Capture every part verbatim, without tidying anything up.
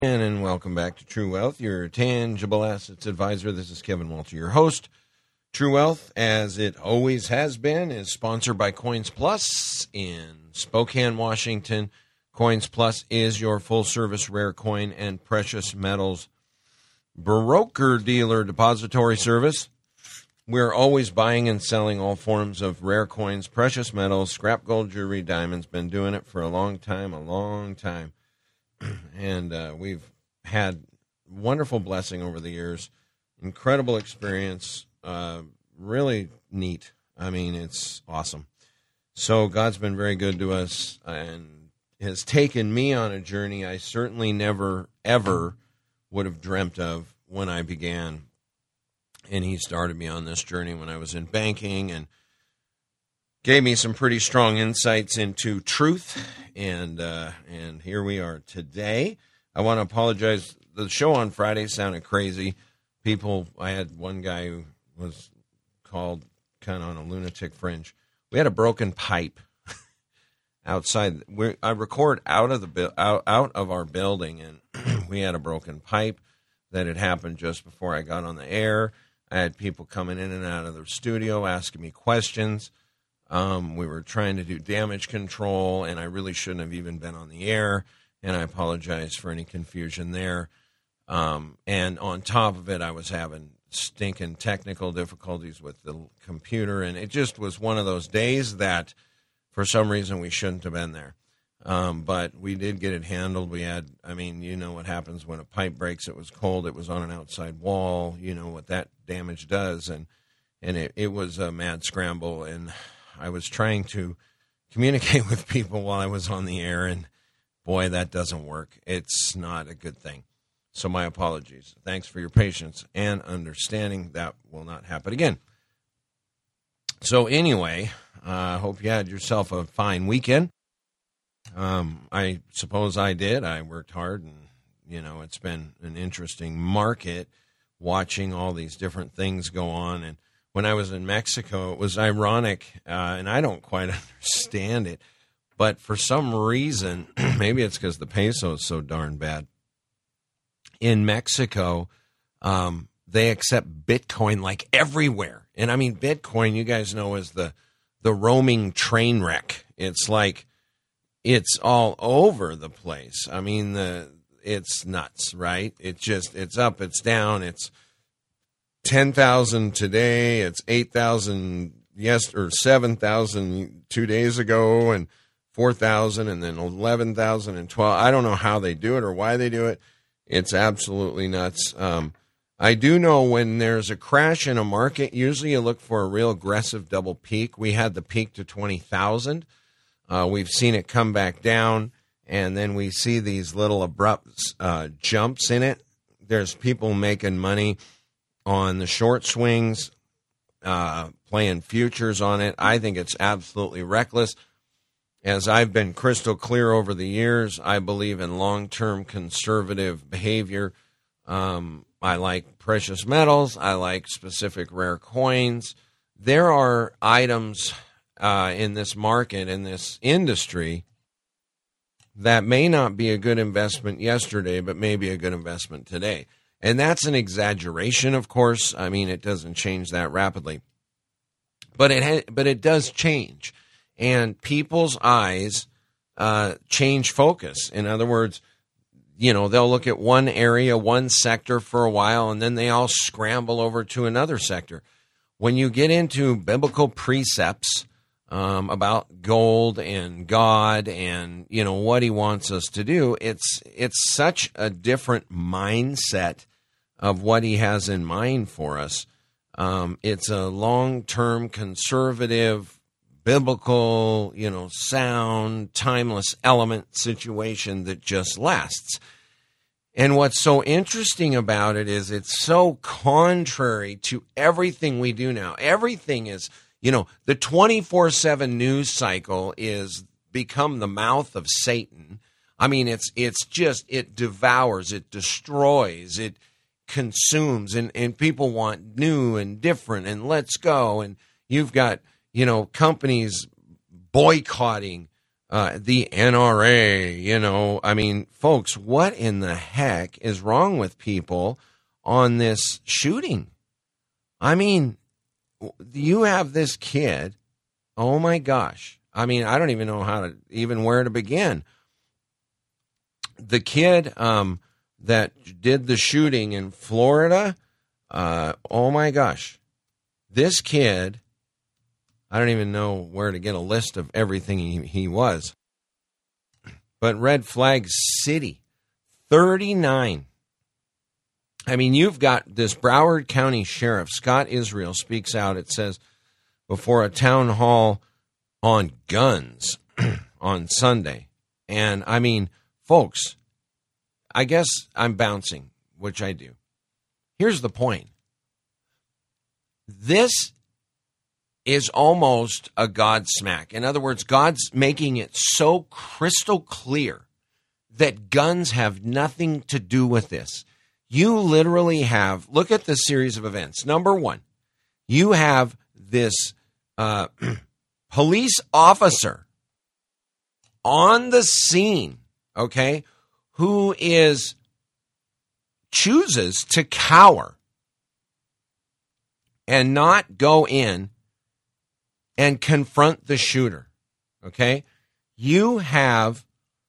And welcome back to True Wealth, your tangible assets advisor. This is Kevin Walter, your host. True Wealth, as it always has been, is sponsored by Coins Plus in Spokane, Washington. Coins Plus is your full-service rare coin and precious metals broker-dealer depository service. We're always buying and selling all forms of rare coins, precious metals, scrap gold, jewelry, diamonds. Been doing it for a long time, a long time. And uh, we've had wonderful blessing over the years, incredible experience, uh, really neat. I mean, it's awesome. So God's been very good to us and has taken me on a journey I certainly never, ever would have dreamt of when I began. And he started me on this journey when I was in banking and gave me some pretty strong insights into truth, and uh, and here we are today. I want to apologize. The show on Friday sounded crazy. People, I had one guy who was called kind of on a lunatic fringe. We had a broken pipe outside. We I record out of the out out of our building, and we had a broken pipe that had happened just before I got on the air. I had people coming in and out of the studio asking me questions. Um, we were trying to do damage control, and I really shouldn't have even been on the air, and I apologize for any confusion there. Um, and on top of it, I was having stinking technical difficulties with the computer, and it just was one of those days that for some reason we shouldn't have been there. Um, but we did get it handled. We had, I mean, you know what happens when a pipe breaks. It was cold. It was on an outside wall. You know what that damage does, and and it, it was a mad scramble, and I was trying to communicate with people while I was on the air, and boy, that doesn't work. It's not a good thing. So my apologies. Thanks for your patience and understanding. That will not happen again. So anyway, I uh, hope you had yourself a fine weekend. Um, I suppose I did. I worked hard, and, you know, it's been an interesting market watching all these different things go on. And when I was in Mexico, it was ironic, uh, and I don't quite understand it, but for some reason, maybe it's because the peso is so darn bad. In Mexico, um, they accept Bitcoin like everywhere. And I mean, Bitcoin, you guys know, is the, the roaming train wreck. It's like, it's all over the place. I mean, the it's nuts, right? It's just, it's up, it's down, it's ten thousand today, it's eight thousand yes, or seven thousand two days ago, and four thousand, and then eleven thousand and twelve. I don't know how they do it or why they do it. It's absolutely nuts. Um, I do know when there's a crash in a market, usually you look for a real aggressive double peak. We had the peak to twenty thousand. Uh, we've seen it come back down, and then we see these little abrupt uh, jumps in it. There's people making money on the short swings, uh, playing futures on it. I think it's absolutely reckless. As I've been crystal clear over the years, I believe in long-term conservative behavior. Um, I like precious metals. I like specific rare coins. There are items uh, in this market, in this industry, that may not be a good investment yesterday, but may be a good investment today. And that's an exaggeration, of course. I mean, it doesn't change that rapidly. But it ha- but it does change. And people's eyes uh, change focus. In other words, you know, they'll look at one area, one sector for a while, and then they all scramble over to another sector. When you get into biblical precepts um, about gold and God and, you know, what he wants us to do, it's it's such a different mindset of what he has in mind for us. Um, it's a long-term conservative, biblical, you know, sound, timeless element situation that just lasts. And what's so interesting about it is it's so contrary to everything we do now. Everything is, you know, the twenty-four seven news cycle is become the mouth of Satan. I mean, it's it's just, it devours, it destroys, it consumes, and, and people want new and different and let's go. And you've got, you know, companies boycotting uh, the N R A, you know. I mean, folks, what in the heck is wrong with people on this shooting? I mean, you have this kid. Oh, my gosh. I mean, I don't even know how to, even where to begin. The kid um, that did the shooting in Florida, uh, oh, my gosh. This kid, I don't even know where to get a list of everything he, he was. But Red Flag City, thirty-nine. I mean, you've got this Broward County Sheriff, Scott Israel, speaks out. It says, before a town hall on guns on Sunday. And, I mean, folks, I guess I'm bouncing, which I do. Here's the point. This is almost a God smack. In other words, God's making it so crystal clear that guns have nothing to do with this. You literally have, look at the series of events. Number one, you have this uh, police officer on the scene, okay, who is chooses to cower and not go in and confront the shooter, okay? You have,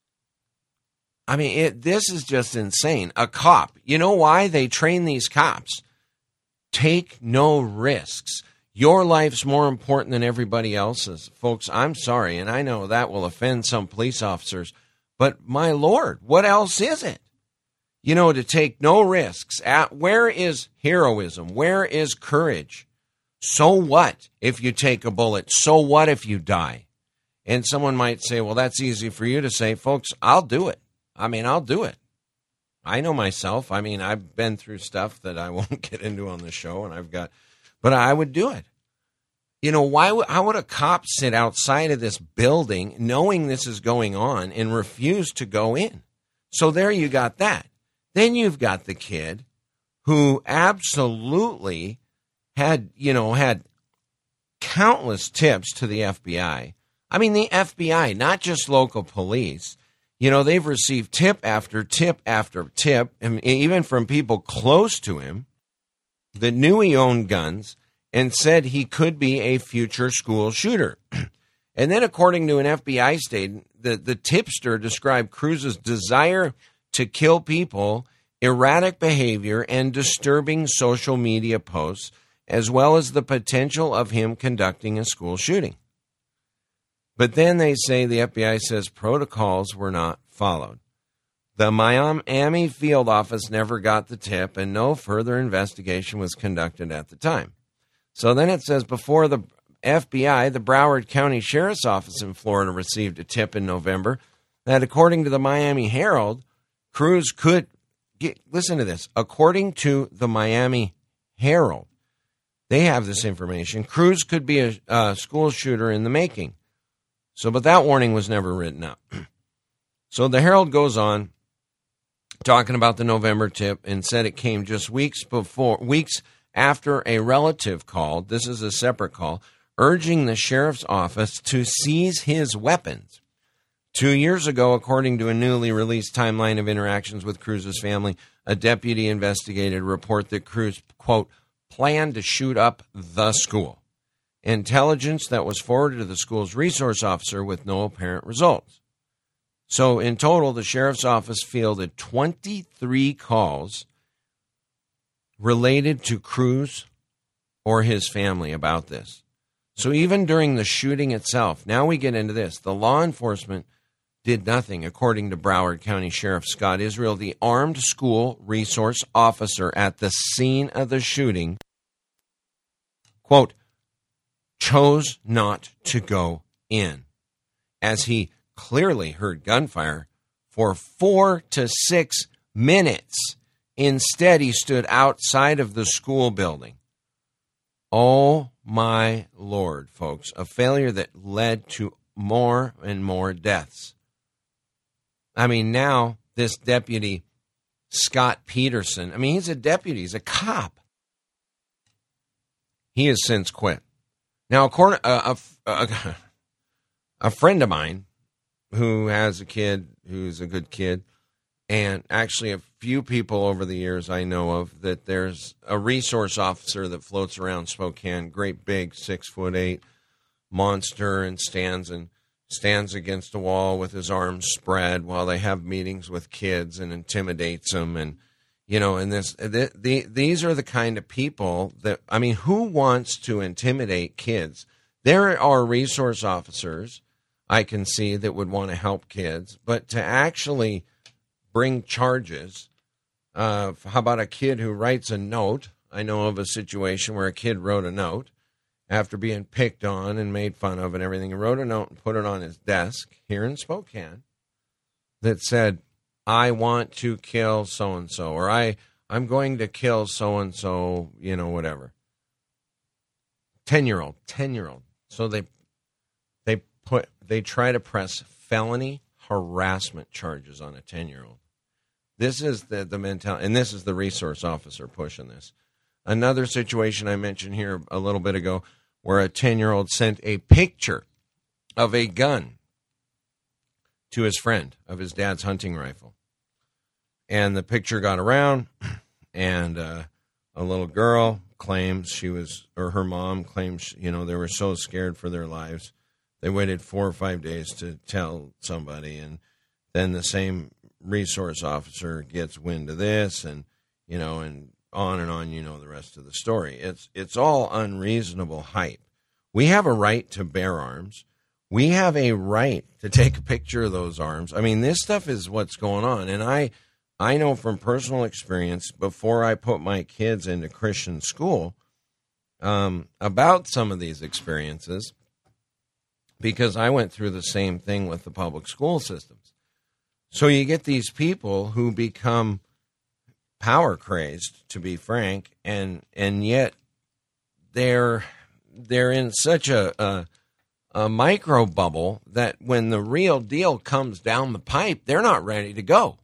I mean, it, this is just insane. A cop, you know why they train these cops? Take no risks. Your life's more important than everybody else's. Folks, I'm sorry, and I know that will offend some police officers, but my Lord, what else is it? You know, to take no risks. At, where is heroism? Where is courage? So what if you take a bullet? So what if you die? And someone might say, well, that's easy for you to say. Folks, I'll do it. I mean, I'll do it. I know myself. I mean, I've been through stuff that I won't get into on the show, and I've got, but I would do it. You know, why would, how would a cop sit outside of this building knowing this is going on and refuse to go in? So there you got that. Then you've got the kid who absolutely had, you know, had countless tips to the F B I. I mean, the F B I, not just local police. You know, they've received tip after tip after tip, and even from people close to him that knew he owned guns and said he could be a future school shooter. And then, according to an F B I statement, the, the tipster described Cruz's desire to kill people, erratic behavior, and disturbing social media posts, as well as the potential of him conducting a school shooting. But then they say the F B I says protocols were not followed. The Miami field office never got the tip, and no further investigation was conducted at the time. So then it says before the F B I, the Broward County Sheriff's Office in Florida received a tip in November that, according to the Miami Herald, Cruz could get, listen to this, according to the Miami Herald, they have this information, Cruz could be a, a school shooter in the making. So, but that warning was never written up. So the Herald goes on talking about the November tip and said it came just weeks before, weeks after a relative called, this is a separate call, urging the sheriff's office to seize his weapons. Two years ago, according to a newly released timeline of interactions with Cruz's family, a deputy investigated a report that Cruz, quote, planned to shoot up the school. Intelligence that was forwarded to the school's resource officer with no apparent results. So in total, the sheriff's office fielded twenty-three calls related to Cruz or his family about this. So even during the shooting itself, now we get into this, the law enforcement did nothing, according to Broward County Sheriff Scott Israel, the armed school resource officer at the scene of the shooting, quote, chose not to go in, as he clearly heard gunfire for four to six minutes. Instead, he stood outside of the school building. Oh, my Lord, folks, a failure that led to more and more deaths. I mean, now this deputy, Scott Peterson, I mean, he's a deputy, he's a cop. He has since quit. Now, according, uh, a, a, a friend of mine who has a kid who's a good kid, and actually a few people over the years I know of, that there's a resource officer that floats around Spokane, great big six foot eight monster, and stands and stands against a wall with his arms spread while they have meetings with kids and intimidates them. And, you know, and this, the, the, these are the kind of people that, I mean, who wants to intimidate kids? There are resource officers I can see that would want to help kids, but to actually bring charges, uh, how about a kid who writes a note? I know of a situation where a kid wrote a note after being picked on and made fun of and everything. He wrote a note and put it on his desk here in Spokane that said, I want to kill so-and-so, or I, I'm going to kill so-and-so, you know, whatever. ten-year-old, ten-year-old. So they they put they try to press felony harassment charges on a ten-year-old. This is the, the mentality, and this is the resource officer pushing this. Another situation I mentioned here a little bit ago, where a ten-year-old sent a picture of a gun to his friend of his dad's hunting rifle. And the picture got around, and uh, a little girl claims she was, or her mom claims, you know, they were so scared for their lives. They waited four or five days to tell somebody, and then the same resource officer gets wind of this, and, you know, and on and on, you know, the rest of the story. It's it's all unreasonable hype. We have a right to bear arms. We have a right to take a picture of those arms. I mean, this stuff is what's going on. And I, I know from personal experience, before I put my kids into Christian school, um, about some of these experiences, because I went through the same thing with the public school systems. So you get these people who become power crazed, to be frank, and and yet they're they're in such a, a a micro bubble that when the real deal comes down the pipe, they're not ready to go.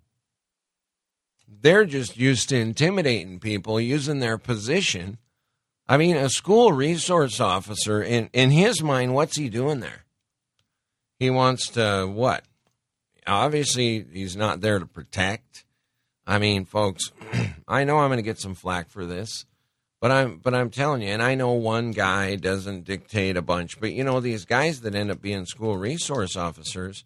They're just used to intimidating people, using their position. I mean, a school resource officer, in in his mind, what's he doing there? He wants to what? Obviously, he's not there to protect. I mean, folks, I know I'm going to get some flack for this, but I'm but I'm telling you, and I know one guy doesn't dictate a bunch, but you know, these guys that end up being school resource officers,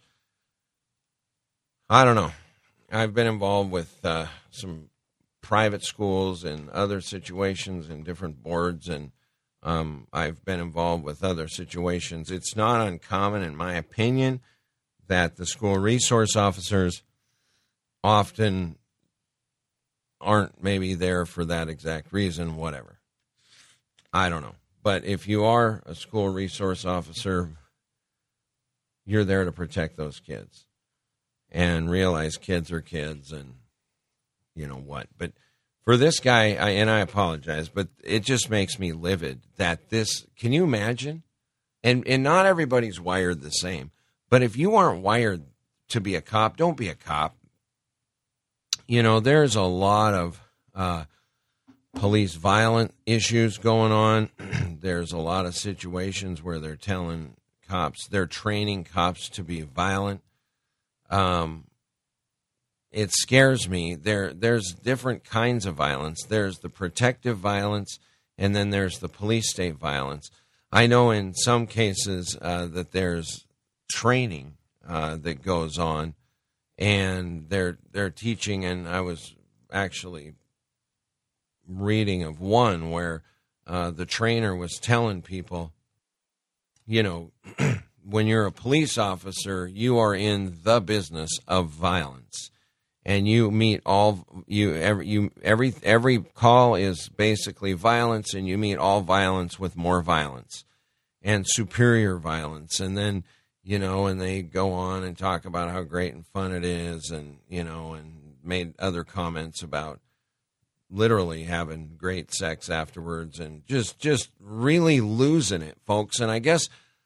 I don't know. I've been involved with uh, some private schools and other situations and different boards, and um, I've been involved with other situations. It's not uncommon, in my opinion, that the school resource officers often aren't maybe there for that exact reason, whatever. I don't know. But if you are a school resource officer, you're there to protect those kids and realize kids are kids and you know what. But for this guy, I, and I apologize, but it just makes me livid that this, can you imagine? And and not everybody's wired the same. But if you aren't wired to be a cop, don't be a cop. You know, there's a lot of uh, police violent issues going on. There's a lot of situations where they're telling cops, they're training cops to be violent. Um, it scares me. There, there's different kinds of violence. There's the protective violence, and then there's the police state violence. I know in some cases uh, that there's training uh, that goes on, and they're they're teaching, and I was actually reading of one where uh, the trainer was telling people, you know, when you're a police officer, you are in the business of violence, and you meet all you every you every every call is basically violence, and you meet all violence with more violence and superior violence, and then. You know, and they go on and talk about how great and fun it is, and, you know, and made other comments about literally having great sex afterwards and just, just really losing it, folks. And I guess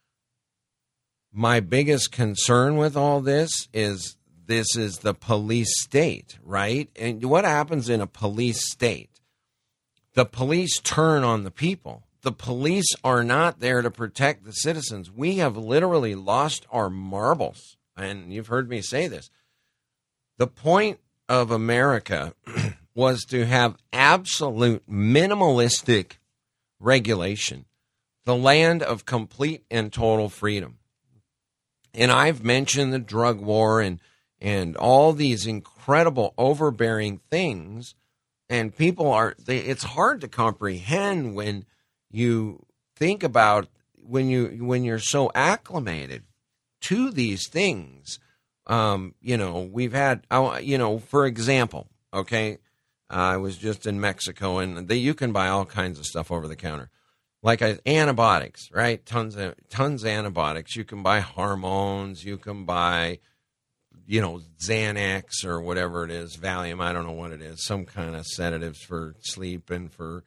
my biggest concern with all this is this is the police state, right? And what happens in a police state? The police turn on the people. The police are not there to protect the citizens. We have literally lost our marbles. and you've heard me say this, the point of America was to have absolute minimalistic regulation, the land of complete and total freedom. And I've mentioned the drug war and and all these incredible overbearing things, and people are, they, it's hard to comprehend when you think about when you when you're so acclimated to these things. Um, you know, we've had, you know, for example, okay, I was just in Mexico, and they, you can buy all kinds of stuff over the counter. Like uh, antibiotics, right? Tons of tons of antibiotics. You can buy hormones. You can buy, you know, Xanax or whatever it is, Valium. I don't know what it is. Some kind of sedatives for sleep and for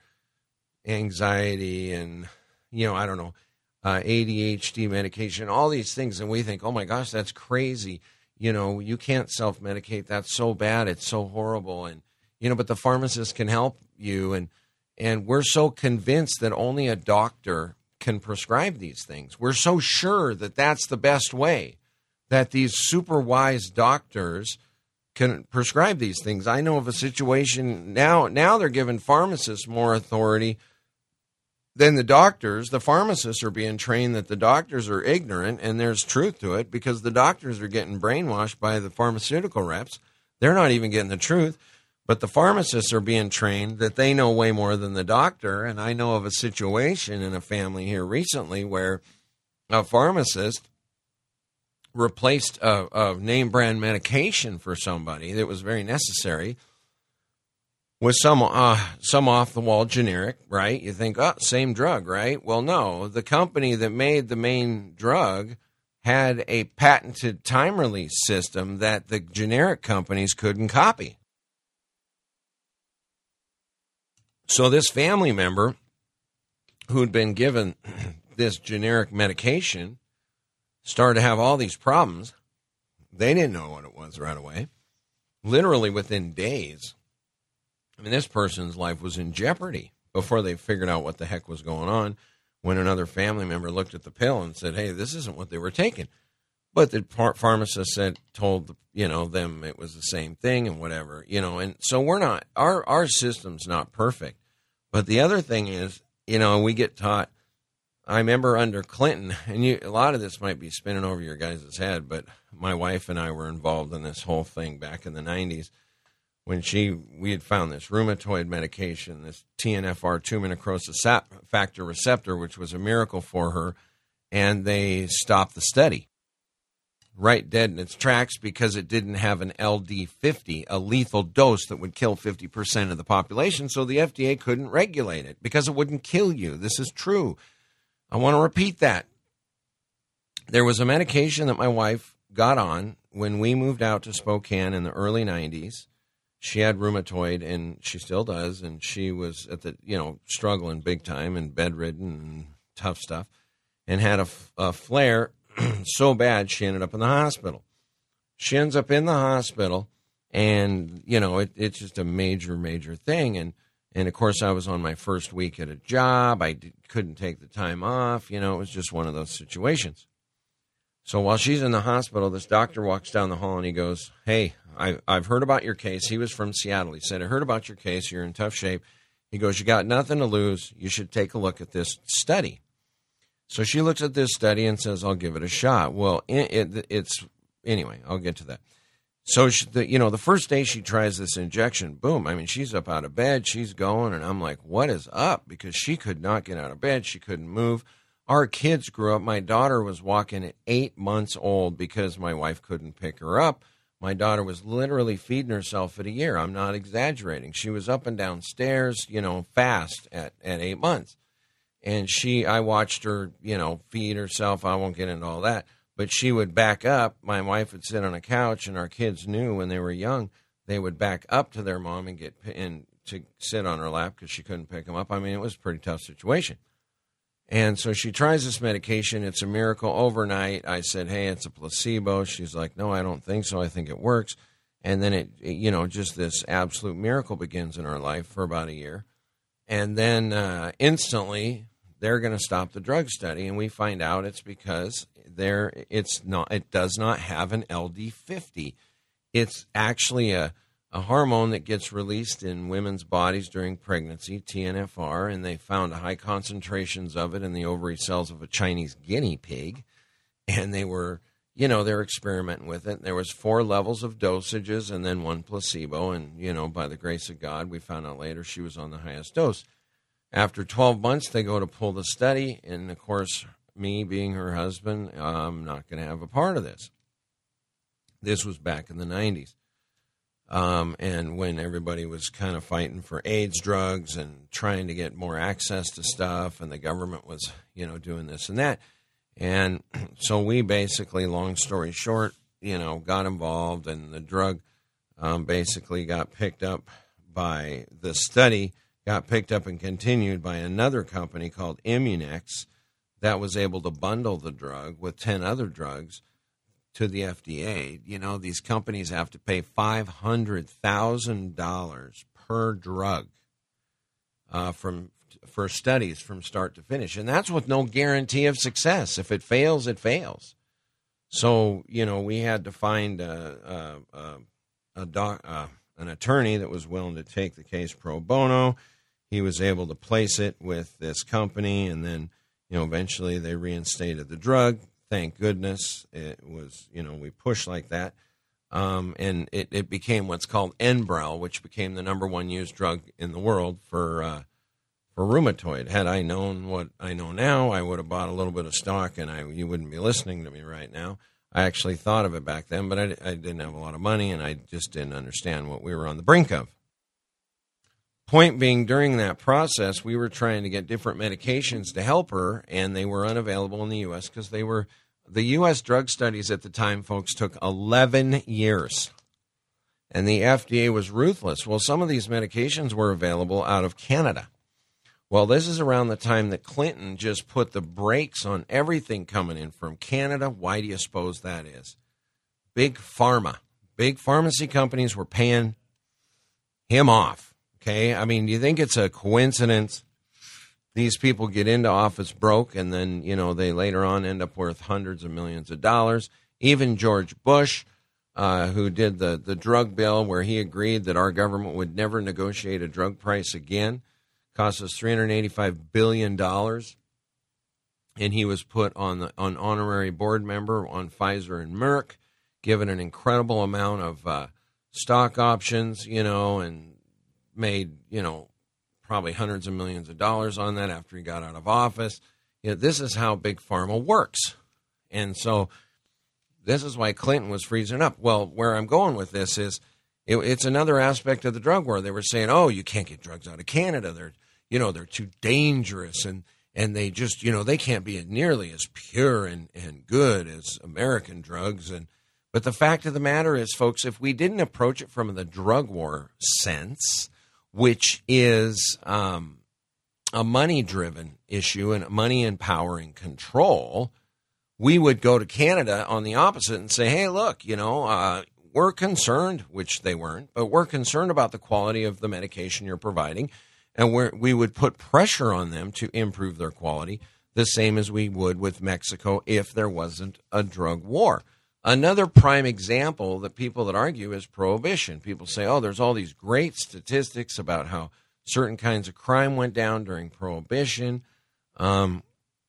anxiety, and you know, I don't know, uh, A D H D medication. All these things, and we think, oh my gosh, that's crazy. You know, you can't self-medicate. That's so bad. It's so horrible. And you know, but the pharmacist can help you, and. And we're so convinced that only a doctor can prescribe these things. We're so sure that that's the best way, that these super wise doctors can prescribe these things. I know of a situation now, now they're giving pharmacists more authority than the doctors. The pharmacists are being trained that the doctors are ignorant, and there's truth to it because the doctors are getting brainwashed by the pharmaceutical reps. They're not even getting the truth. But the pharmacists are being trained that they know way more than the doctor. And I know of a situation in a family here recently where a pharmacist replaced a, a name brand medication for somebody that was very necessary with some uh, some off the wall generic, right? You think, oh, same drug, right? Well, no, the company that made the main drug had a patented time release system that the generic companies couldn't copy. So this family member who'd been given this generic medication started to have all these problems. They didn't know what it was right away. Literally within days. I mean, this person's life was in jeopardy before they figured out what the heck was going on, when another family member looked at the pill and said, hey, this isn't what they were taking. But the pharmacist said, told, you know, them it was the same thing and whatever, you know. And so we're not, our, our system's not perfect. But the other thing is, you know, we get taught, I remember under Clinton, and you, a lot of this might be spinning over your guys' head, but my wife and I were involved in this whole thing back in the nineties when she, we had found this rheumatoid medication, this T N F R, tumor necrosis factor receptor, which was a miracle for her, and they stopped the study right dead in its tracks because it didn't have an L D fifty, a lethal dose that would kill fifty percent of the population, so the F D A couldn't regulate it because it wouldn't kill you. This is true. I want to repeat that. There was a medication that my wife got on when we moved out to Spokane in the early nineties. She had rheumatoid, and she still does, and she was at the, you know, struggling big time and bedridden and tough stuff, and had a, a flare so bad she ended up in the hospital. She ends up in the hospital, and, you know, it, it's just a major, major thing. And, and, of course, I was on my first week at a job. I did, couldn't take the time off. You know, it was just one of those situations. So while she's in the hospital, this doctor walks down the hall, and he goes, hey, I, I've heard about your case. He was from Seattle. He said, I heard about your case. You're in tough shape. He goes, you got nothing to lose. You should take a look at this study. So she looks at this study and says, I'll give it a shot. Well, it, it, it's, anyway, I'll get to that. So, she, the, you know, the first day she tries this injection, boom, I mean, she's up out of bed, she's going, and I'm like, what is up? Because she could not get out of bed, she couldn't move. Our kids grew up. My daughter was walking at eight months old because my wife couldn't pick her up. My daughter was literally feeding herself at a year. I'm not exaggerating. She was up and down stairs, you know, fast at, at eight months. And she, I watched her, you know, feed herself. I won't get into all that. But she would back up. My wife would sit on a couch, and our kids knew when they were young, they would back up to their mom and get in to sit on her lap because she couldn't pick them up. I mean, it was a pretty tough situation. And so she tries this medication. It's a miracle overnight. I said, hey, it's a placebo. She's like, no, I don't think so. I think it works. And then it, it you know, just this absolute miracle begins in her life for about a year. And then uh, instantly they're going to stop the drug study. And we find out it's because there it's not. It does not have an L D fifty. It's actually a a hormone that gets released in women's bodies during pregnancy, T N F R, and they found high concentrations of it in the ovary cells of a Chinese guinea pig, and they were, you know, they're experimenting with it. There was four levels of dosages and then one placebo, and, you know, by the grace of God, we found out later she was on the highest dose. After twelve months, they go to pull the study, and, of course, me being her husband, I'm not going to have a part of this. This was back in the nineties. Um, and when everybody was kind of fighting for AIDS drugs and trying to get more access to stuff, and the government was, you know, doing this and that. And so we basically, long story short, you know, got involved, and the drug um, basically got picked up by the study, got picked up and continued by another company called Immunex that was able to bundle the drug with ten other drugs to the F D A. You know, these companies have to pay five hundred thousand dollars per drug uh, from for studies from start to finish. And that's with no guarantee of success. If it fails, it fails. So, you know, we had to find a, a, a, a doc, uh, an attorney that was willing to take the case pro bono. He was able to place it with this company, and then, you know, eventually they reinstated the drug. Thank goodness it was, you know, we pushed like that. Um, and it, it became what's called Enbrel, which became the number one used drug in the world for uh, for rheumatoid. Had I known what I know now, I would have bought a little bit of stock, and I you wouldn't be listening to me right now. I actually thought of it back then, but I, I didn't have a lot of money, and I just didn't understand what we were on the brink of. Point being, during that process, we were trying to get different medications to help her, and they were unavailable in the U S because they were the U S drug studies at the time, folks, took eleven years, and the F D A was ruthless. Well, some of these medications were available out of Canada. Well, this is around the time that Clinton just put the brakes on everything coming in from Canada. Why do you suppose that is? Big pharma, big pharmacy companies were paying him off. Okay, I mean, do you think it's a coincidence these people get into office broke, and then, you know, they later on end up worth hundreds of millions of dollars? Even George Bush, uh, who did the, the drug bill where he agreed that our government would never negotiate a drug price again, cost us three hundred eighty-five billion dollars, and he was put on the on honorary board member on Pfizer and Merck, given an incredible amount of uh, stock options, you know, and made, you know, probably hundreds of millions of dollars on that after he got out of office. You know, this is how big pharma works. And so this is why Clinton was freezing up. Well, where I'm going with this is it, it's another aspect of the drug war. They were saying, oh, you can't get drugs out of Canada. They're, you know, they're too dangerous, and, and they just, you know, they can't be nearly as pure and, and good as American drugs. And but the fact of the matter is, folks, if we didn't approach it from the drug war sense, which is um, a money-driven issue and money empowering control, we would go to Canada on the opposite and say, hey, look, you know, uh, we're concerned, which they weren't, but we're concerned about the quality of the medication you're providing, and we're, we would put pressure on them to improve their quality, the same as we would with Mexico if there wasn't a drug war. Another prime example that people that argue is prohibition. People say, oh, there's all these great statistics about how certain kinds of crime went down during prohibition. Um,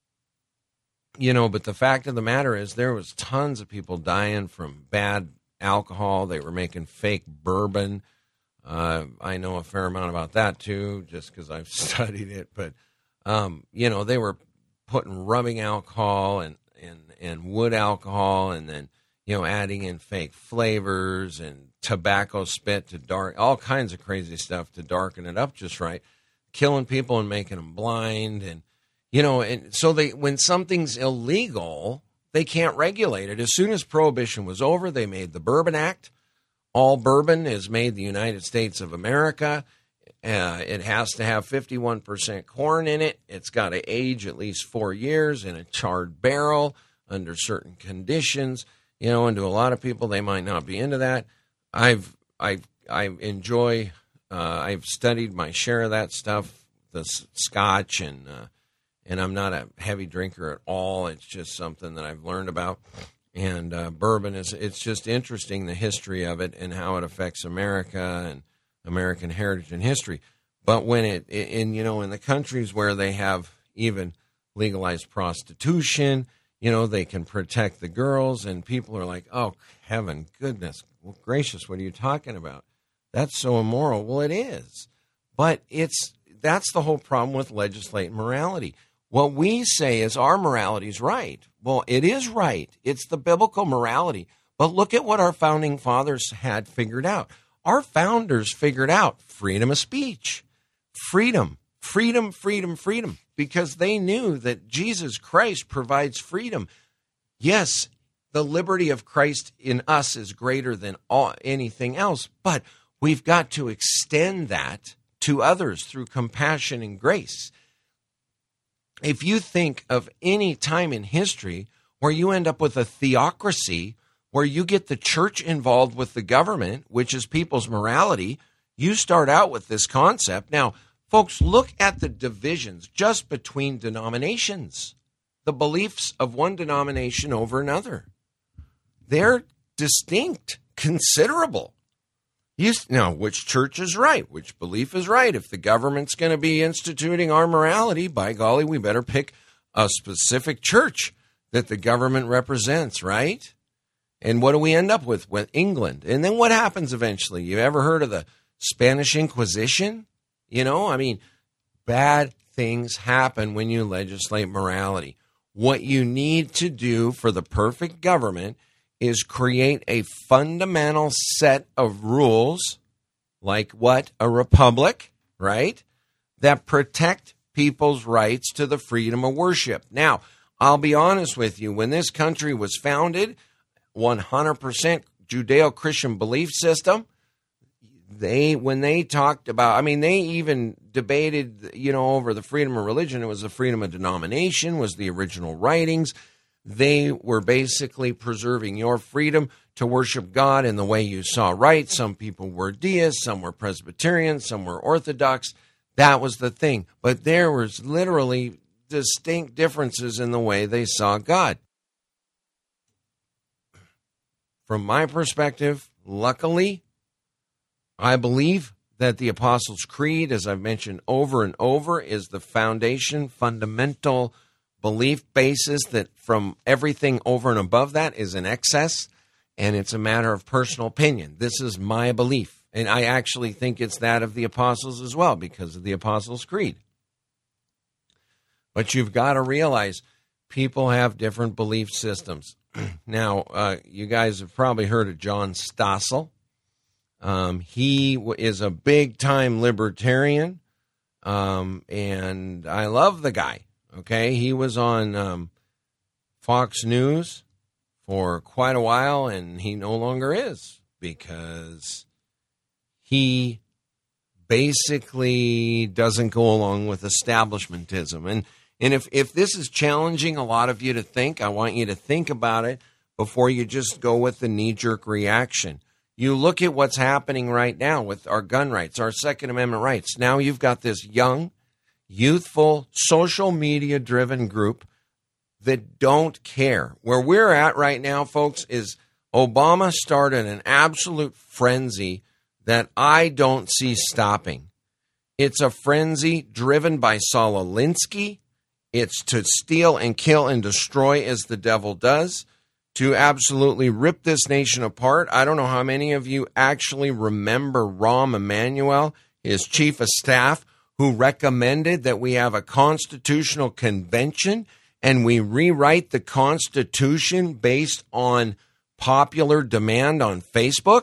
you know, but the fact of the matter is there was tons of people dying from bad alcohol. They were making fake bourbon. Uh, I know a fair amount about that, too, just because I've studied it. But, um, you know, they were putting rubbing alcohol and, and, and wood alcohol, and then, you know, adding in fake flavors and tobacco spit to dark, all kinds of crazy stuff to darken it up just right, killing people and making them blind. And, you know, and so they, when something's illegal, they can't regulate it. As soon as Prohibition was over, they made the Bourbon Act. All bourbon is made in the United States of America. Uh, it has to have fifty-one percent corn in it. It's got to age at least four years in a charred barrel under certain conditions. You know, and to a lot of people, they might not be into that. I've, I, I enjoy. Uh, I've studied my share of that stuff, the Scotch and uh, and I'm not a heavy drinker at all. It's just something that I've learned about. And uh, bourbon is, it's just interesting, the history of it and how it affects America and American heritage and history. But when it, in, you know, in the countries where they have even legalized prostitution, you know, they can protect the girls, and people are like, oh, heaven, goodness well, gracious, what are you talking about? That's so immoral. Well, it is. But it's, that's the whole problem with legislating morality. What we say is our morality is right. Well, it is right. It's the biblical morality. But look at what our founding fathers had figured out. Our founders figured out freedom of speech, freedom, freedom, freedom, freedom, because they knew that Jesus Christ provides freedom. Yes, the liberty of Christ in us is greater than all, anything else, but we've got to extend that to others through compassion and grace. If you think of any time in history where you end up with a theocracy, where you get the church involved with the government, which is people's morality, you start out with this concept. Now, folks, look at the divisions just between denominations, the beliefs of one denomination over another. They're distinct, considerable. You know, which church is right? Which belief is right? If the government's going to be instituting our morality, by golly, we better pick a specific church that the government represents, right? And what do we end up with? With England. And then what happens eventually? You ever heard of the Spanish Inquisition? You know, I mean, bad things happen when you legislate morality. What you need to do for the perfect government is create a fundamental set of rules, like what? A republic, right? That protect people's rights to the freedom of worship. Now, I'll be honest with you, when this country was founded, one hundred percent Judeo-Christian belief system, they, when they talked about, I mean, they even debated, you know, over the freedom of religion. It was the freedom of denomination, was the original writings. They were basically preserving your freedom to worship God in the way you saw right. Some people were deists, some were Presbyterian, some were Orthodox. That was the thing. But there was literally distinct differences in the way they saw God. From my perspective, luckily, I believe that the Apostles' Creed, as I've mentioned over and over, is the foundation, fundamental belief basis that from everything over and above that is in excess, and it's a matter of personal opinion. This is my belief, and I actually think it's that of the apostles as well because of the Apostles' Creed. But you've got to realize people have different belief systems. Now, uh, you guys have probably heard of John Stossel. Um, he w- is a big-time libertarian, um, and I love the guy. Okay, he was on um, Fox News for quite a while, and he no longer is because he basically doesn't go along with establishmentism. And and if, if this is challenging a lot of you to think, I want you to think about it before you just go with the knee-jerk reaction. You look at what's happening right now with our gun rights, our Second Amendment rights. Now you've got this young, youthful, social media-driven group that don't care. Where we're at right now, folks, is Obama started an absolute frenzy that I don't see stopping. It's a frenzy driven by Saul Alinsky. It's to steal and kill and destroy as the devil does, to absolutely rip this nation apart. I don't know how many of you actually remember Rahm Emanuel, his chief of staff, who recommended that we have a constitutional convention and we rewrite the Constitution based on popular demand on Facebook?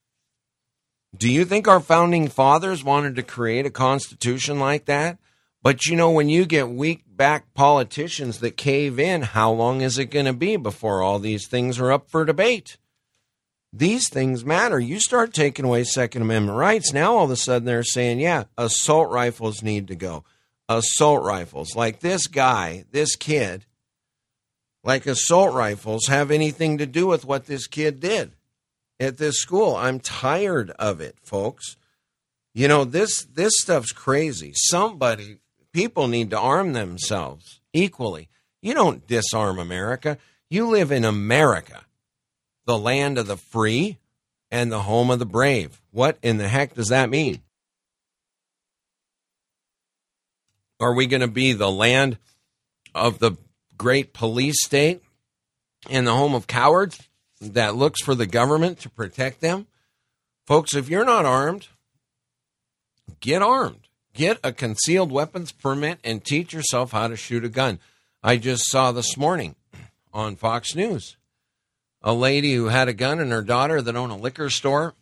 Do you think our founding fathers wanted to create a constitution like that? But, you know, when you get weak-backed politicians that cave in, how long is it going to be before all these things are up for debate? These things matter. You start taking away Second Amendment rights, now all of a sudden they're saying, yeah, assault rifles need to go. Assault rifles. Like this guy, this kid, like assault rifles have anything to do with what this kid did at this school. I'm tired of it, folks. You know, this this stuff's crazy. Somebody people need to arm themselves equally. You don't disarm America. You live in America, the land of the free and the home of the brave. What in the heck does that mean? Are we going to be the land of the great police state and the home of cowards that looks for the government to protect them? Folks, if you're not armed, get armed. Get a concealed weapons permit and teach yourself how to shoot a gun. I just saw this morning on Fox News a lady who had a gun and her daughter that owned a liquor store.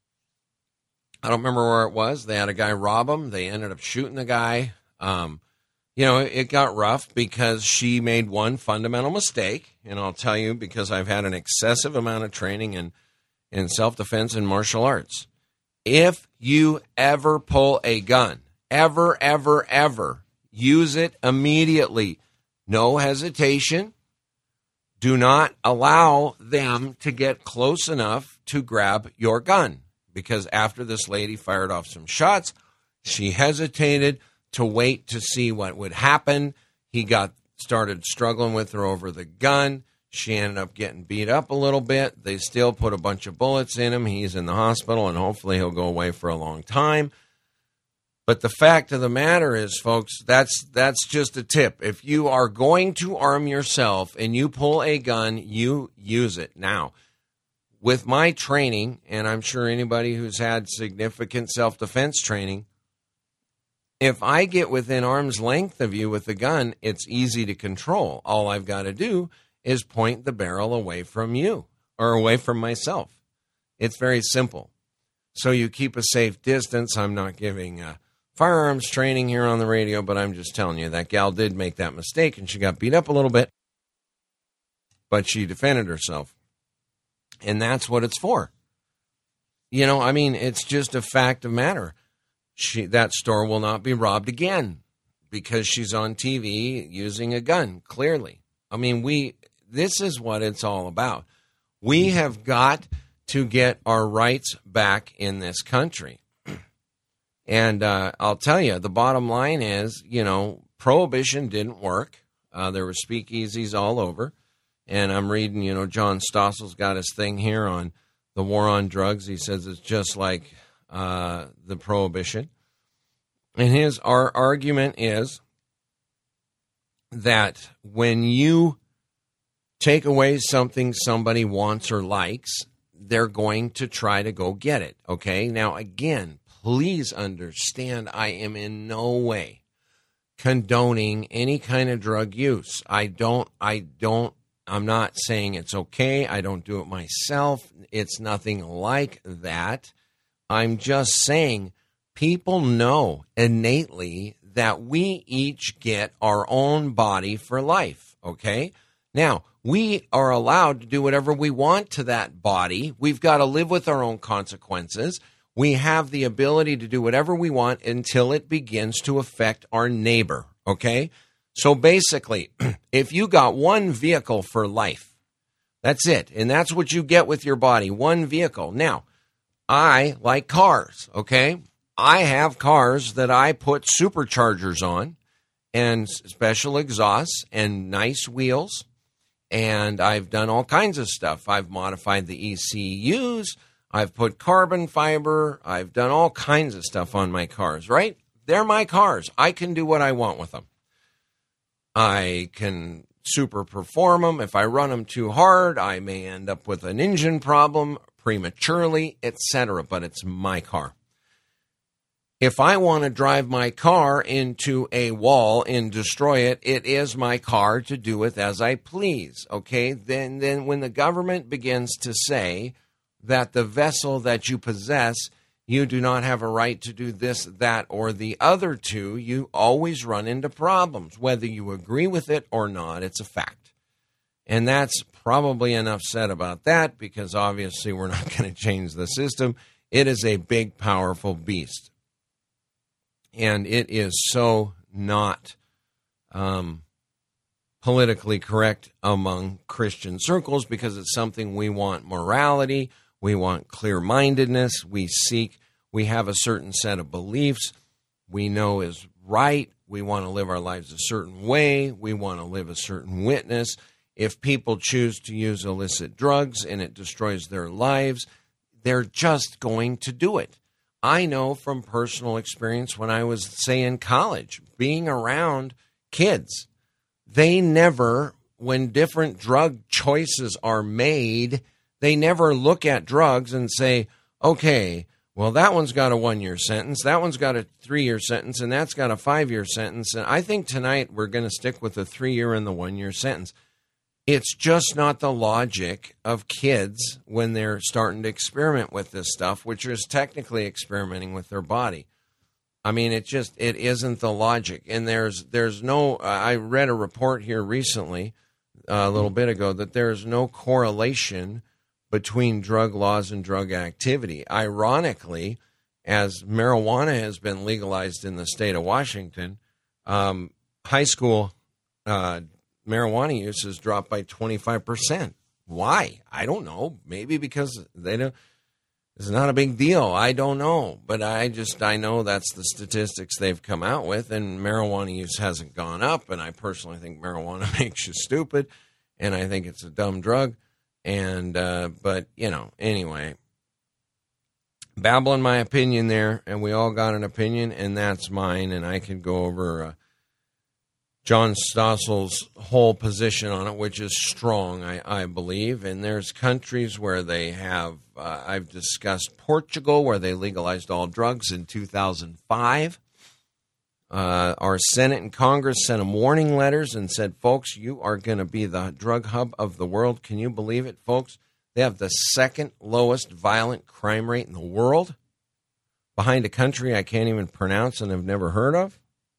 I don't remember where it was. They had a guy rob them. They ended up shooting the guy. Um, you know, it got rough because she made one fundamental mistake. And I'll tell you, because I've had an excessive amount of training in, in self-defense and martial arts. If you ever pull a gun, ever, ever, ever, use it immediately. No hesitation. Do not allow them to get close enough to grab your gun. Because after this lady fired off some shots, she hesitated to wait to see what would happen. He got started struggling with her over the gun. She ended up getting beat up a little bit. They still put a bunch of bullets in him. He's in the hospital, and hopefully he'll go away for a long time. But the fact of the matter is, folks, that's that's just a tip. If you are going to arm yourself and you pull a gun, you use it. Now, with my training, and I'm sure anybody who's had significant self-defense training, if I get within arm's length of you with the gun, it's easy to control. All I've got to do is point the barrel away from you or away from myself. It's very simple. So you keep a safe distance. I'm not giving uh, firearms training here on the radio, but I'm just telling you that gal did make that mistake and she got beat up a little bit, but she defended herself. And that's what it's for. You know, I mean, it's just a fact of matter. She, that store will not be robbed again because she's on T V using a gun, clearly. I mean, we, this is what it's all about. We have got to get our rights back in this country. And uh, I'll tell you, the bottom line is, you know, prohibition didn't work. Uh, there were speakeasies all over. And I'm reading, you know, John Stossel's got his thing here on the war on drugs. He says it's just like uh, the prohibition. And his our argument is that when you take away something somebody wants or likes, they're going to try to go get it. Okay? Now, again, please understand I am in no way condoning any kind of drug use. I don't, I don't, I'm not saying it's okay. I don't do it myself. It's nothing like that. I'm just saying people know innately that we each get our own body for life, okay? Now, we are allowed to do whatever we want to that body. We've got to live with our own consequences. We have the ability to do whatever we want until it begins to affect our neighbor, okay? So basically, if you got one vehicle for life, that's it. And that's what you get with your body, one vehicle. Now, I like cars, okay? I have cars that I put superchargers on and special exhausts and nice wheels. And I've done all kinds of stuff. I've modified the E C Us. I've put carbon fiber. I've done all kinds of stuff on my cars, right? They're my cars. I can do what I want with them. I can super perform them. If I run them too hard, I may end up with an engine problem prematurely, et cetera. But it's my car. If I want to drive my car into a wall and destroy it, it is my car to do with as I please, okay? Then, then when the government begins to say that the vessel that you possess, you do not have a right to do this, that, or the other two, you always run into problems. Whether you agree with it or not, it's a fact. And that's probably enough said about that because obviously we're not going to change the system. It is a big, powerful beast. And it is so not um, politically correct among Christian circles because it's something we want morality, we want clear-mindedness, we seek, we have a certain set of beliefs we know is right. We want to live our lives a certain way. We want to live a certain witness. If people choose to use illicit drugs and it destroys their lives, they're just going to do it. I know from personal experience when I was, say, in college, being around kids, they never, when different drug choices are made, they never look at drugs and say, okay, well, that one's got a one-year sentence, that one's got a three-year sentence, and that's got a five-year sentence. And I think tonight we're going to stick with the three-year and the one-year sentence. It's just not the logic of kids when they're starting to experiment with this stuff, which is technically experimenting with their body. I mean, it just, it isn't the logic. And there's, there's no, I read a report here recently, uh, a little bit ago, that there's no correlation between drug laws and drug activity. Ironically, as marijuana has been legalized in the state of Washington, um, high school uh, marijuana use has dropped by twenty-five percent. Why? I don't know. Maybe because they don't. It's not a big deal. I don't know. But I just, I know that's the statistics they've come out with, and marijuana use hasn't gone up. And I personally think marijuana makes you stupid, and I think it's a dumb drug. And, uh, but, you know, anyway, babbling my opinion there, and we all got an opinion, and that's mine, and I can go over uh, John Stossel's whole position on it, which is strong, I, I believe. And there's countries where they have, uh, I've discussed Portugal, where they legalized all drugs in two thousand five. Uh, our Senate and Congress sent them warning letters and said, folks, you are going to be the drug hub of the world. Can you believe it, folks? They have the second lowest violent crime rate in the world, behind a country I can't even pronounce and have never heard of.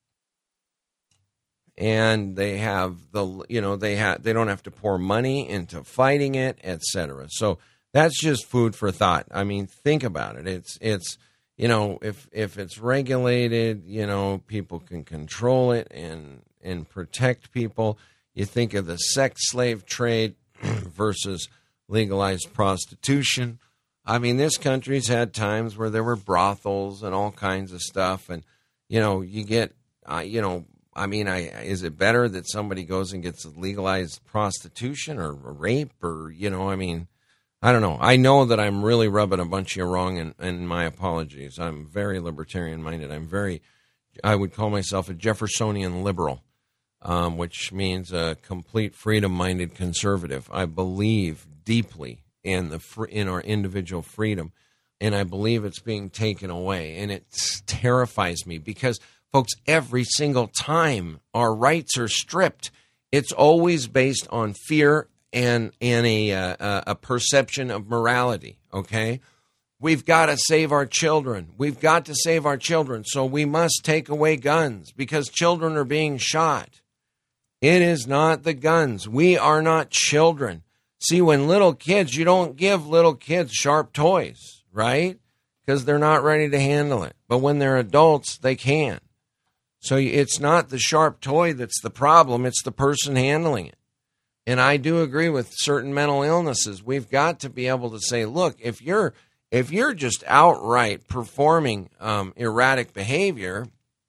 And they have the, you know, they have, they don't have to pour money into fighting it, et cetera. So that's just food for thought. I mean, think about it. It's, it's, you know, if, if it's regulated, you know, people can control it and, and protect people. You think of the sex slave trade versus legalized prostitution. I mean, this country's had times where there were brothels and all kinds of stuff. And, you know, you get, uh, you know, I mean, I, is it better that somebody goes and gets legalized prostitution or rape or, you know, I mean, I don't know. I know that I'm really rubbing a bunch of you wrong, and, and my apologies. I'm very libertarian-minded. I'm very, I would call myself a Jeffersonian liberal, um, which means a complete freedom-minded conservative. I believe deeply in the in our individual freedom, and I believe it's being taken away, and it terrifies me because, folks, every single time our rights are stripped, it's always based on fear and and a uh, a perception of morality, okay? We've got to save our children. We've got to save our children, so we must take away guns because children are being shot. It is not the guns. We are not children. See, when little kids, you don't give little kids sharp toys, right? Because they're not ready to handle it. But when they're adults, they can. So it's not the sharp toy that's the problem. It's the person handling it. And I do agree with certain mental illnesses. We've got to be able to say, look, if you're if you're just outright performing um, erratic behavior,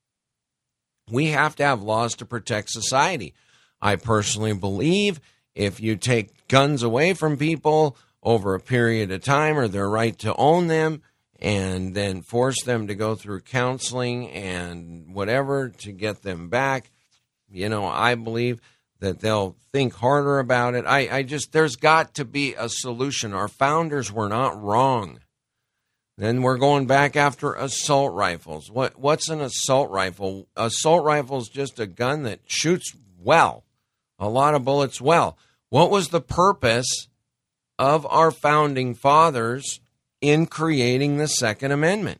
we have to have laws to protect society. I personally believe if you take guns away from people over a period of time or their right to own them and then force them to go through counseling and whatever to get them back, you know, I believe that they'll think harder about it. I, I just, there's got to be a solution. Our founders were not wrong. Then we're going back after assault rifles. What What's an assault rifle? Assault rifle is just a gun that shoots well, a lot of bullets well. What was the purpose of our founding fathers in creating the Second Amendment?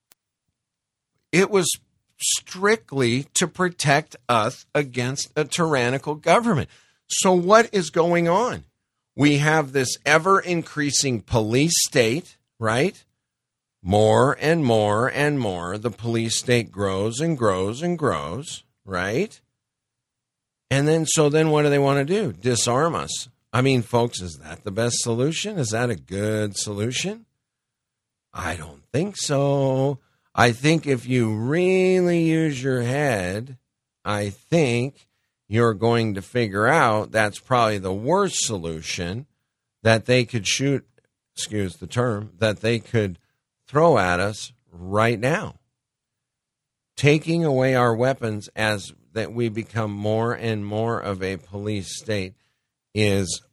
It was strictly to protect us against a tyrannical government. So what is going on? We have this ever-increasing police state, right? More and more and more, the police state grows and grows and grows, right? And then, so then what do they want to do? Disarm us. I mean, folks, is that the best solution? Is that a good solution? I don't think so. I think if you really use your head, I think you're going to figure out that's probably the worst solution that they could shoot, excuse the term, that they could throw at us right now. Taking away our weapons as that we become more and more of a police state is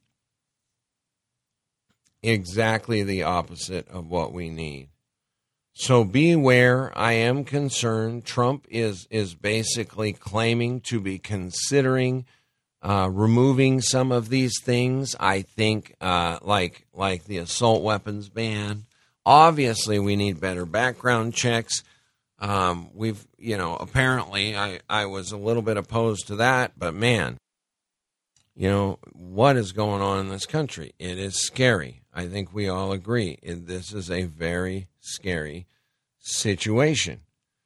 exactly the opposite of what we need. So beware. I am concerned. Trump is is basically claiming to be considering uh, removing some of these things. I think uh, like like the assault weapons ban. Obviously, we need better background checks. Um, we've, you know, apparently I, I was a little bit opposed to that, but man, you know, what is going on in this country? It is scary. I think we all agree. It, this is a very scary situation.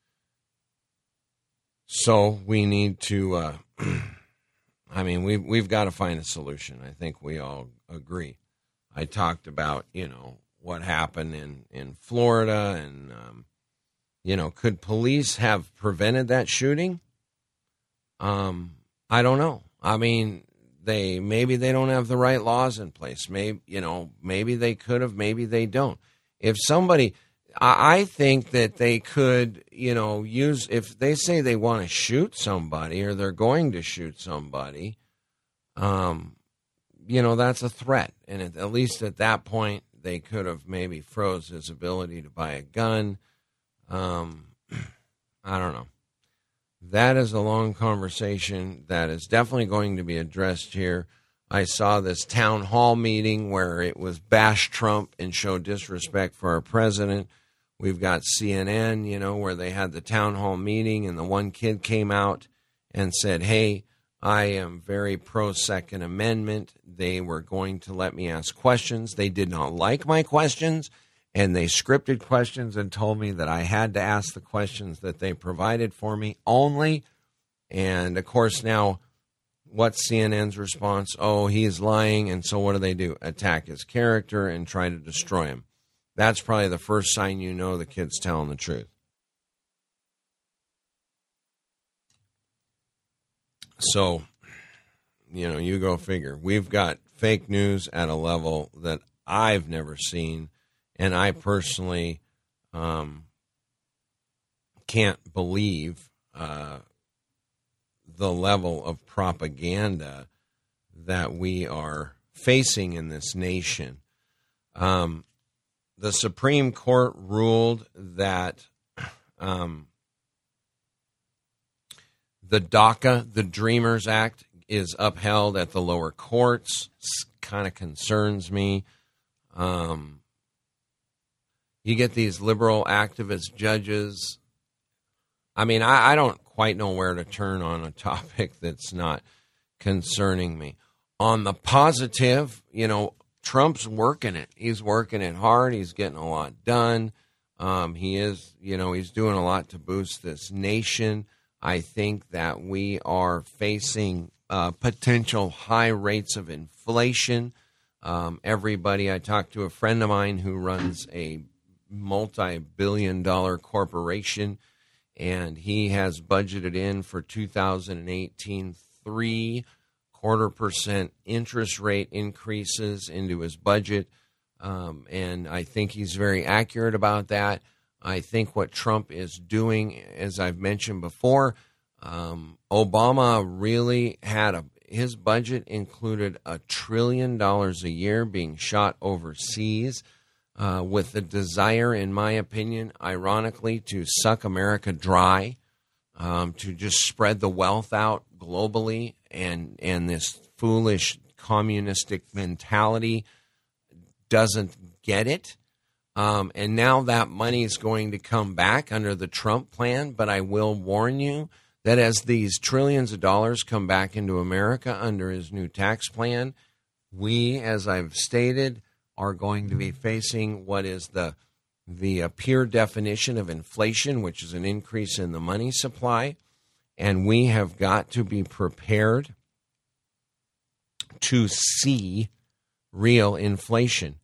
So we need to, uh, I mean, we've, we've got to find a solution. I think we all agree. I talked about, you know, what happened in, in Florida and, um, you know, could police have prevented that shooting? Um, I don't know. I mean, they maybe they don't have the right laws in place. Maybe, you know, maybe they could have, maybe they don't. If somebody, I, I think that they could, you know, use, if they say they want to shoot somebody or they're going to shoot somebody, um, you know, that's a threat. And at, at least at that point, they could have maybe froze his ability to buy a gun. Um, I don't know. That is a long conversation that is definitely going to be addressed here. I saw this town hall meeting where it was bash Trump and show disrespect for our president. We've got C N N, you know, where they had the town hall meeting and the one kid came out and said, hey, I am very pro-Second Amendment. They were going to let me ask questions. They did not like my questions. And they scripted questions and told me that I had to ask the questions that they provided for me only. And, of course, now what's C N N's response? Oh, he's lying. And so what do they do? Attack his character and try to destroy him. That's probably the first sign you know the kid's telling the truth. So, you know, you go figure. We've got fake news at a level that I've never seen. And I personally um, can't believe uh, the level of propaganda that we are facing in this nation. Um, the Supreme Court ruled that um, the DACA, the Dreamers Act, is upheld at the lower courts. Kind of concerns me. Um, You get these liberal activist judges. I mean, I, I don't quite know where to turn on a topic that's not concerning me. On the positive, you know, Trump's working it. He's working it hard. He's getting a lot done. Um, he is, you know, he's doing a lot to boost this nation. I think that we are facing uh, potential high rates of inflation. Um, everybody, I talked to a friend of mine who runs a multi-billion dollar corporation, and he has budgeted in for two thousand eighteen three quarter percent interest rate increases into his budget, um, and I think he's very accurate about that. I think what Trump is doing, as I've mentioned before, um, Obama really had a his budget included a trillion dollars a year being shot overseas. Uh, with the desire, in my opinion, ironically, to suck America dry, um, to just spread the wealth out globally, and and this foolish communistic mentality doesn't get it. Um, and now that money is going to come back under the Trump plan, but I will warn you that as these trillions of dollars come back into America under his new tax plan, we, as I've stated, are going to be facing what is the the uh, pure definition of inflation, which is an increase in the money supply. And we have got to be prepared to see real inflation.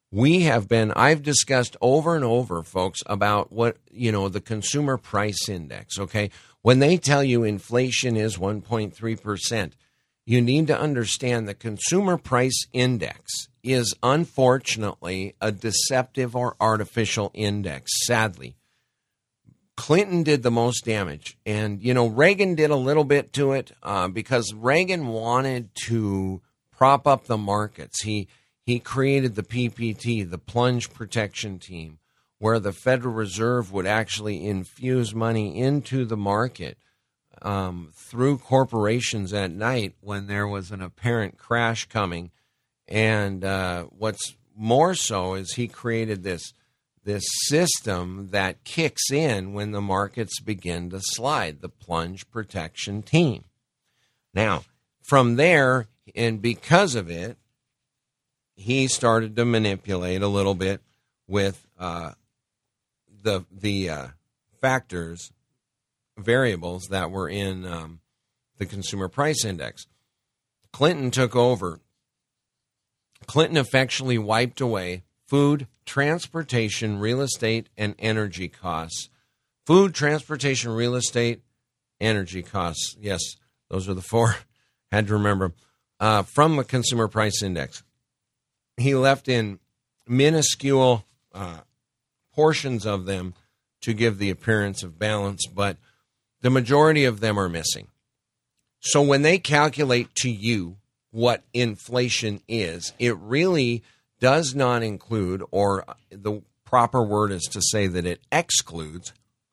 We have been, I've discussed over and over, folks, about what, you know, the consumer price index, okay? When they tell you inflation is one point three percent, you need to understand the consumer price index is unfortunately a deceptive or artificial index, sadly. Clinton did the most damage. And, you know, Reagan did a little bit to it uh, because Reagan wanted to prop up the markets. He He created the P P T, the Plunge Protection Team, where the Federal Reserve would actually infuse money into the market um, through corporations at night when there was an apparent crash coming. And uh, what's more so is he created this, this system that kicks in when the markets begin to slide, the Plunge Protection Team. Now, from there, and because of it, he started to manipulate a little bit with uh, the the uh, factors, variables that were in um, the consumer price index. Clinton took over. Clinton effectually wiped away food, transportation, real estate, and energy costs. Food, transportation, real estate, energy costs. Yes, those are the four. Had to remember. Uh, from the consumer price index. He left in minuscule uh, portions of them to give the appearance of balance, but the majority of them are missing. So when they calculate to you what inflation is, it really does not include, or the proper word is to say that it excludes,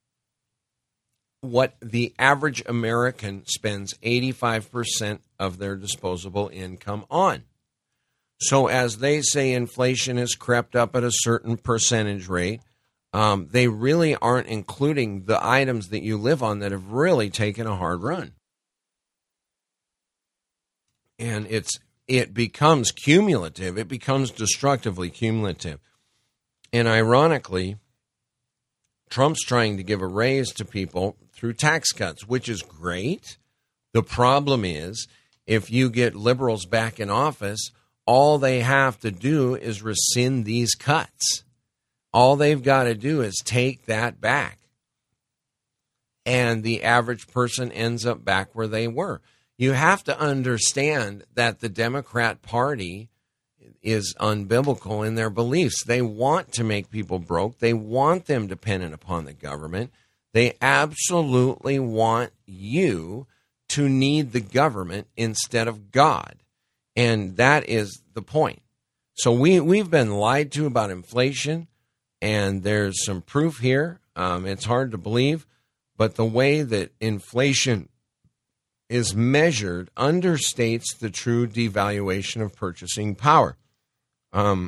what the average American spends eighty-five percent of their disposable income on. So as they say inflation has crept up at a certain percentage rate, um, they really aren't including the items that you live on that have really taken a hard run. And it's it becomes cumulative. It becomes destructively cumulative. And ironically, Trump's trying to give a raise to people through tax cuts, which is great. The problem is, if you get liberals back in office, all they have to do is rescind these cuts. All they've got to do is take that back. And the average person ends up back where they were. You have to understand that the Democrat Party is unbiblical in their beliefs. They want to make people broke. They want them dependent upon the government. They absolutely want you to need the government instead of God. And that is the point. So we, we've been lied to about inflation, and there's some proof here. Um, it's hard to believe, but the way that inflation is measured understates the true devaluation of purchasing power. Um,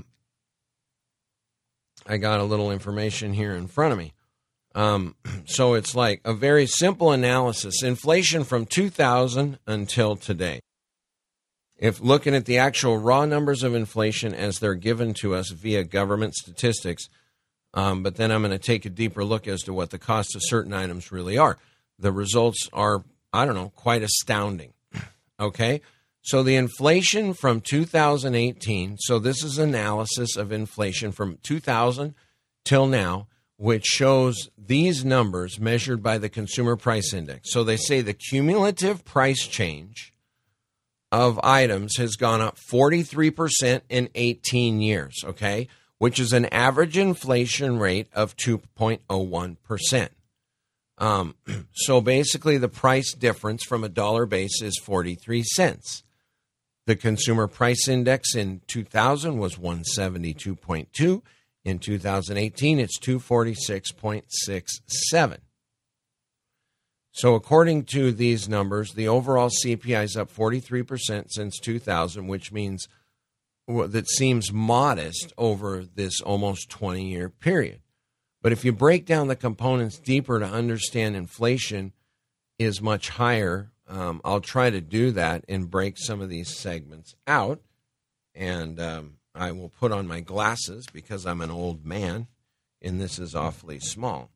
I got a little information here in front of me. Um, so it's like a very simple analysis. Inflation from two thousand until today. If looking at the actual raw numbers of inflation as they're given to us via government statistics, um, but then I'm going to take a deeper look as to what the cost of certain items really are. The results are, I don't know, quite astounding. Okay? So the inflation from two thousand eighteen, so this is analysis of inflation from two thousand till now, which shows these numbers measured by the Consumer Price Index. So they say the cumulative price change of items has gone up forty-three percent in eighteen years, okay, which is an average inflation rate of two point oh one percent. Um, so basically the price difference from a dollar base is forty-three cents. The Consumer Price Index in two thousand was one seventy-two point two. In two thousand eighteen, it's two forty-six point six seven. So according to these numbers, the overall C P I is up forty-three percent since two thousand, which means that seems modest over this almost twenty-year period. But if you break down the components deeper to understand inflation is much higher, um, I'll try to do that and break some of these segments out. And um, I will put on my glasses because I'm an old man, and this is awfully small.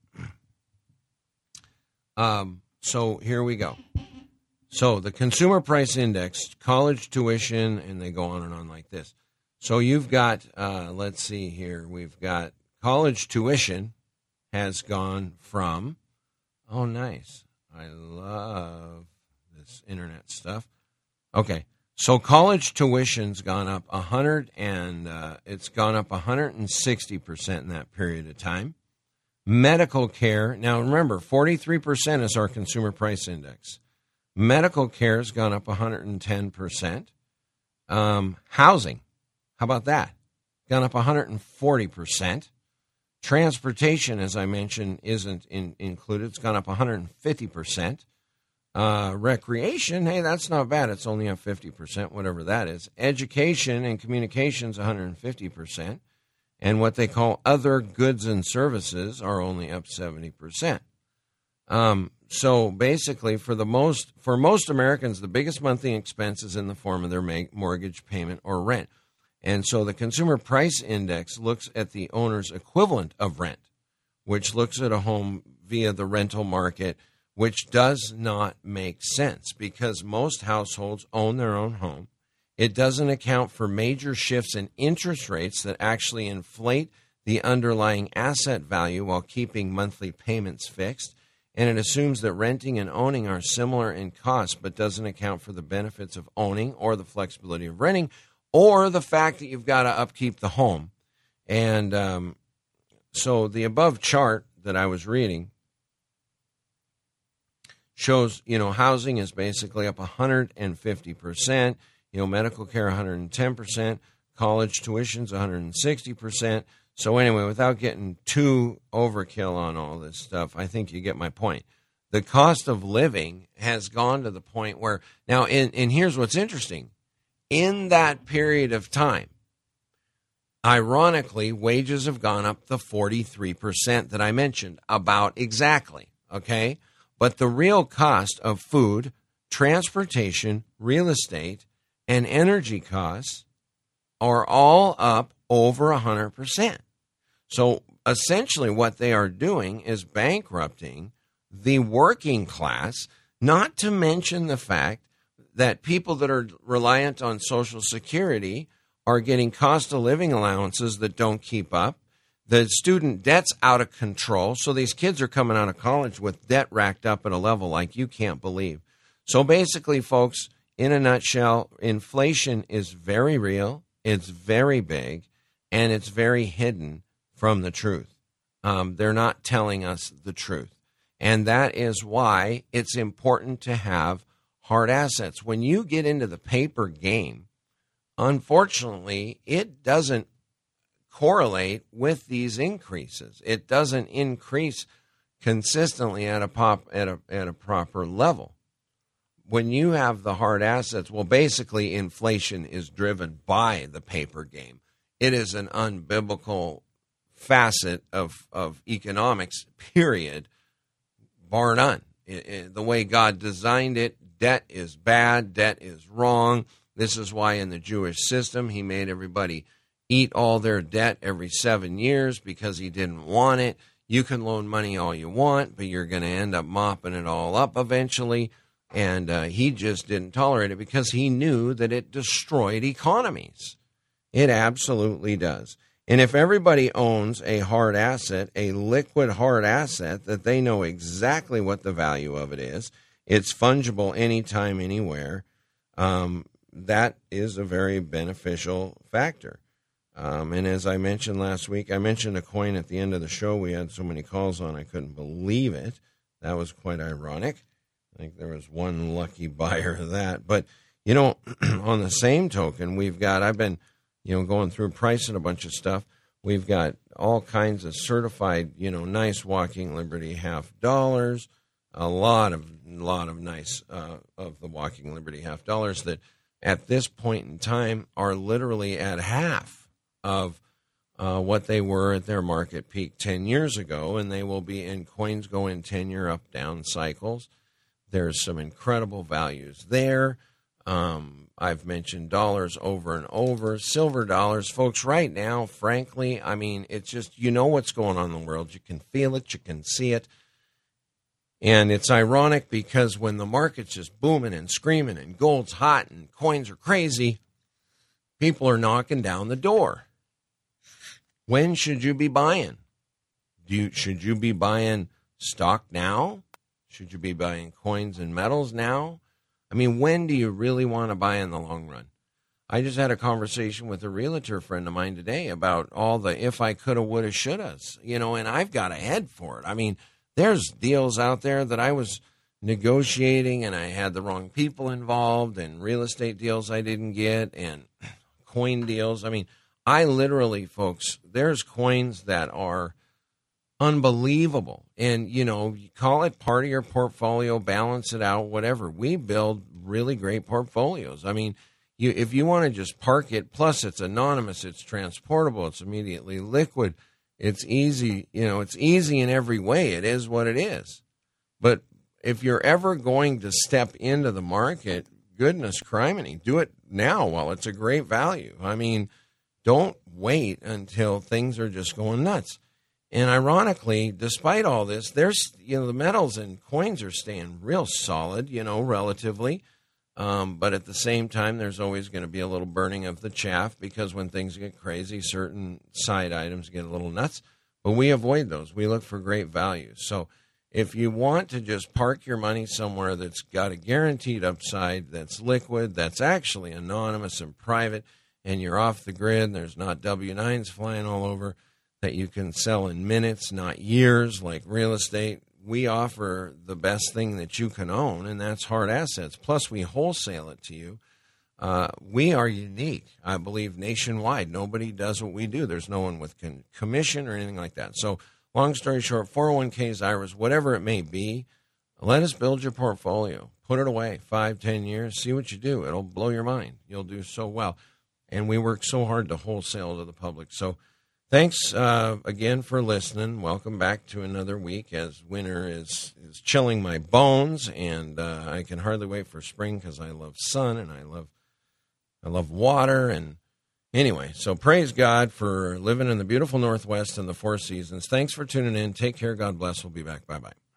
Um, so here we go. So the Consumer Price Index, college tuition, and they go on and on like this. So you've got, uh, let's see here, we've got college tuition has gone from, oh, nice. I love this internet stuff. Okay, so college tuition's gone up a hundred and uh, it's gone up one hundred sixty percent in that period of time. Medical care, now remember, forty-three percent is our consumer price index. Medical care has gone up one hundred ten percent. Um, housing, how about that? Gone up one hundred forty percent. Transportation, as I mentioned, isn't in, included. It's gone up one hundred fifty percent. Uh, recreation, hey, that's not bad. It's only up fifty percent, whatever that is. Education and communications, one hundred fifty percent. And what they call other goods and services are only up seventy percent. Um, so basically, for the most for most Americans, the biggest monthly expense is in the form of their ma- mortgage payment or rent. And so the Consumer Price Index looks at the owner's equivalent of rent, which looks at a home via the rental market, which does not make sense because most households own their own home. It doesn't account for major shifts in interest rates that actually inflate the underlying asset value while keeping monthly payments fixed. And it assumes that renting and owning are similar in cost, but doesn't account for the benefits of owning or the flexibility of renting or the fact that you've got to upkeep the home. And um, so the above chart that I was reading shows, you know, housing is basically up one hundred fifty percent. You know, medical care one hundred ten percent, college tuition's one hundred sixty percent. So anyway, without getting too overkill on all this stuff, I think you get my point. The cost of living has gone to the point where, now, and, and here's what's interesting. In that period of time, ironically, wages have gone up the forty-three percent that I mentioned, about exactly, okay? But the real cost of food, transportation, real estate, and energy costs are all up over one hundred percent. So essentially what they are doing is bankrupting the working class, not to mention the fact that people that are reliant on Social Security are getting cost of living allowances that don't keep up. The student debt's out of control, so these kids are coming out of college with debt racked up at a level like you can't believe. So basically, folks, in a nutshell, inflation is very real, it's very big, and it's very hidden from the truth. Um, they're not telling us the truth. And that is why it's important to have hard assets. When you get into the paper game, unfortunately, it doesn't correlate with these increases. It doesn't increase consistently at a pop at a at a proper level. When you have the hard assets, well, basically inflation is driven by the paper game. It is an unbiblical facet of, of economics, period, bar none. It, it, the way God designed it, debt is bad, debt is wrong. This is why in the Jewish system he made everybody eat all their debt every seven years because he didn't want it. You can loan money all you want, but you're going to end up mopping it all up eventually. And uh, he just didn't tolerate it because he knew that it destroyed economies. It absolutely does. And if everybody owns a hard asset, a liquid hard asset that they know exactly what the value of it is, it's fungible anytime, anywhere, um, that is a very beneficial factor. Um, and as I mentioned last week, I mentioned a coin at the end of the show we had so many calls on, I couldn't believe it. That was quite ironic. I think there was one lucky buyer of that. But, you know, on the same token, we've got, I've been, you know, going through pricing a bunch of stuff. We've got all kinds of certified, you know, nice Walking Liberty half dollars, a lot of, lot of nice uh, of the Walking Liberty half dollars that at this point in time are literally at half of uh, what they were at their market peak ten years ago. And they will be in coins go in ten-year up, down cycles. There's some incredible values there. Um, I've mentioned dollars over and over. Silver dollars, folks, right now, frankly, I mean, it's just, you know what's going on in the world. You can feel it. You can see it. And it's ironic because when the market's just booming and screaming and gold's hot and coins are crazy, People are knocking down the door. When should you be buying? Do you, should you be buying stock now? Should you be buying coins and metals now? I mean, when do you really want to buy in the long run? I just had a conversation with a realtor friend of mine today about all the if I coulda, woulda, shouldas, you know, and I've got a head for it. I mean, there's deals out there that I was negotiating and I had the wrong people involved, and real estate deals I didn't get, and coin deals. I mean, I literally, folks, there's coins that are unbelievable. And, you know, you call it part of your portfolio, balance it out, whatever. We build really great portfolios. I mean, you, if you want to just park it, plus it's anonymous, it's transportable, it's immediately liquid, it's easy, you know, it's easy in every way. It is what it is. But if you're ever going to step into the market, goodness criminy, do it now while it's a great value. I mean, don't wait until things are just going nuts. And ironically, despite all this, there's, you know, the metals and coins are staying real solid, you know, relatively. Um, but at the same time, there's always going to be a little burning of the chaff, because when things get crazy, certain side items get a little nuts. But we avoid those. We look for great value. So if you want to just park your money somewhere that's got a guaranteed upside, that's liquid, that's actually anonymous and private, and you're off the grid, and there's not W nines flying all over, that you can sell in minutes, not years, like real estate, we offer the best thing that you can own, and that's hard assets. Plus, we wholesale it to you. Uh, we are unique, I believe, nationwide. Nobody does what we do. There's no one with con- commission or anything like that. So, long story short, four oh one k's, I R As, whatever it may be, let us build your portfolio. Put it away five, ten years. See what you do. It'll blow your mind. You'll do so well. And we work so hard to wholesale to the public. So, thanks uh, again for listening. Welcome back to another week, as winter is, is chilling my bones, and uh, I can hardly wait for spring, because I love sun and I love I love water. And anyway, so praise God for living in the beautiful Northwest and the Four Seasons. Thanks for tuning in. Take care. God bless. We'll be back. Bye-bye.